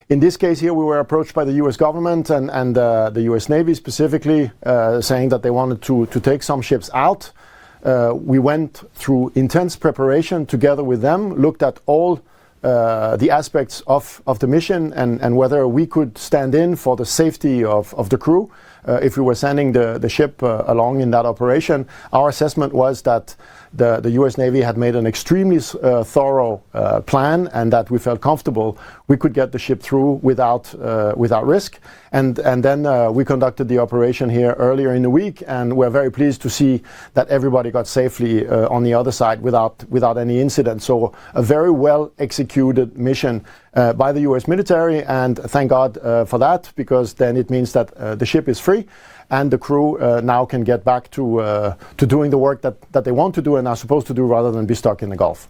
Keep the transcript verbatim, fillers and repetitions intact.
In this case here, we were approached by the U S government and, and uh, the U S Navy specifically, uh, saying that they wanted to, to take some ships out. Uh, we went through intense preparation together with them, looked at all uh, the aspects of, of the mission and, and whether we could stand in for the safety of, of the crew. Uh, if we were sending the, the ship uh, along in that operation. Our assessment was that the, the U S Navy had made an extremely uh, thorough uh, plan, and that we felt comfortable we could get the ship through without uh, without risk. And, and then uh, we conducted the operation here earlier in the week, and we're very pleased to see that everybody got safely uh, on the other side without, without any incident. So a very well executed mission uh, by the U S military, and thank God uh, for that, because then it means that uh, the ship is free and the crew uh, now can get back to, uh, to doing the work that, that they want to do and are supposed to do, rather than be stuck in the Gulf.